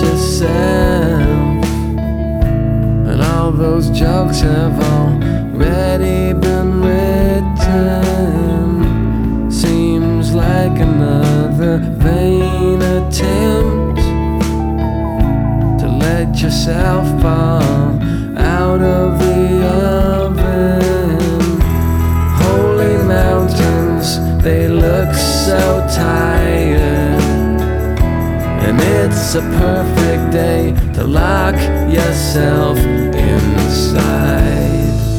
yourself. And all those jokes have already been written. Seems like another vain attempt to let yourself fall out of the oven. Holy mountains, they look so tired, and it's a perfect day to lock yourself inside.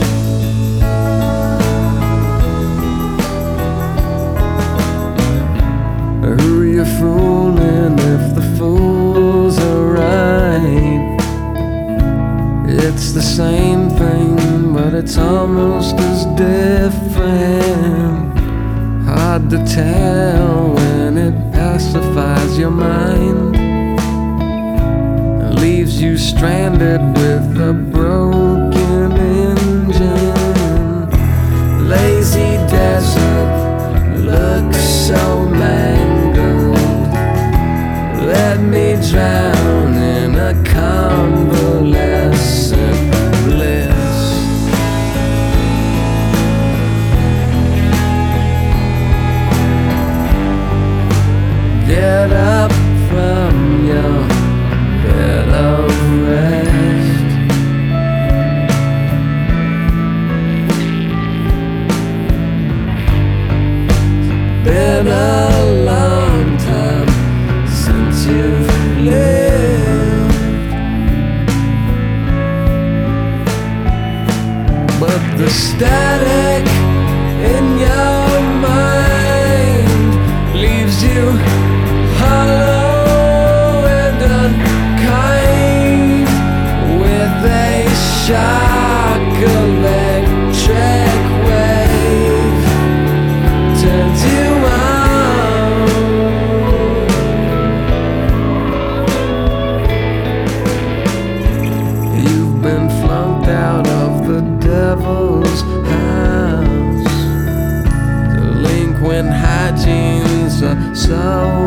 Who are you fooling if the fools are right? It's the same thing, but it's almost as different. Hard to tell when it pacifies your mind and leaves you stranded with a broken engine. Lazy desert looks so mangled. Let me drown in a convalescent bliss. Get up from your bed of rest. Been a long time since you've lived, but the static in your mind leaves you hollow and unkind, with a shock electric wave turns you on. You've been flunked out of the devil's house. Delinquent hygienes are so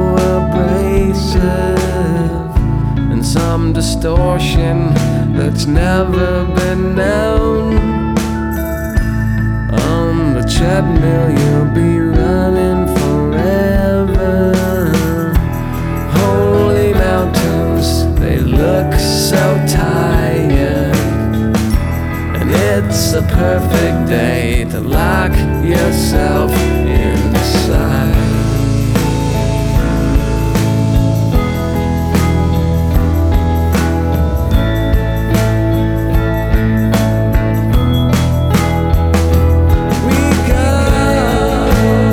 abrasive, and some distortion that's never been known. On the treadmill you'll be running forever. Holy mountains, they look so tired, and it's a perfect day to lock yourself inside. We go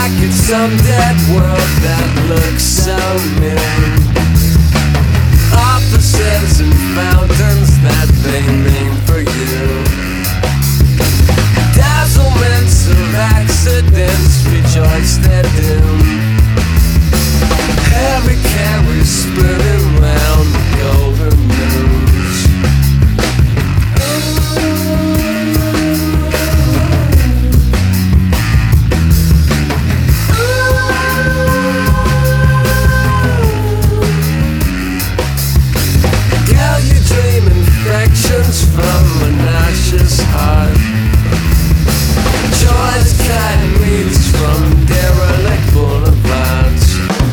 back at some dead world that looks so new. Offices and fountains that they name for you. Dazzlements of accidents rejoice their doom. Heavy carries spinning round the golden news. Girl, you dream infections from a nauseous heart. Joy's cotton weeds from derelict boulevards.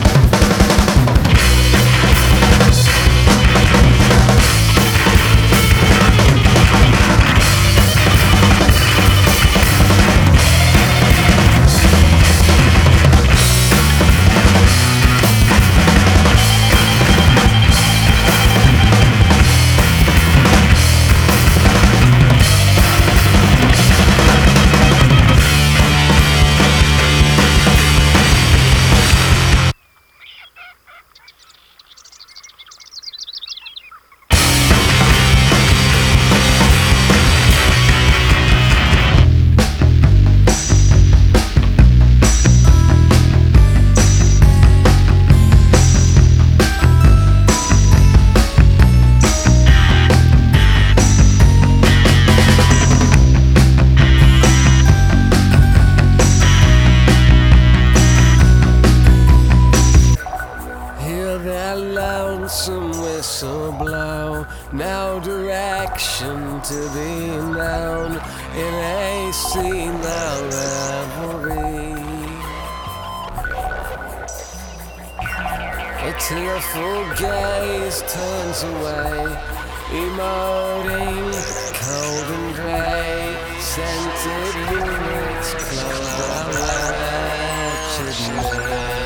That lonesome whistle blow, no direction to be known in a scene of revelry. A tearful gaze turns away, emoting cold and gray. Scented units close our wretchedness.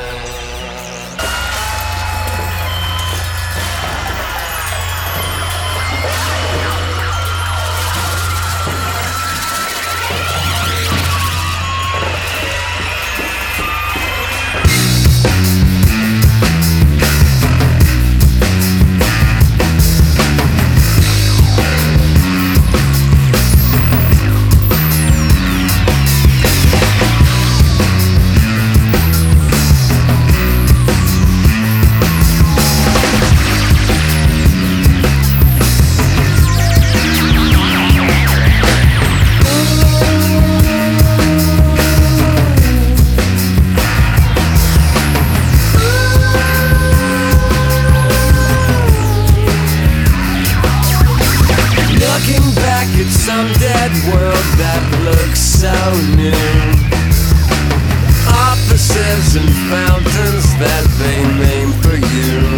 Looking back at some dead world that looks so new. Offices and fountains that they name for you.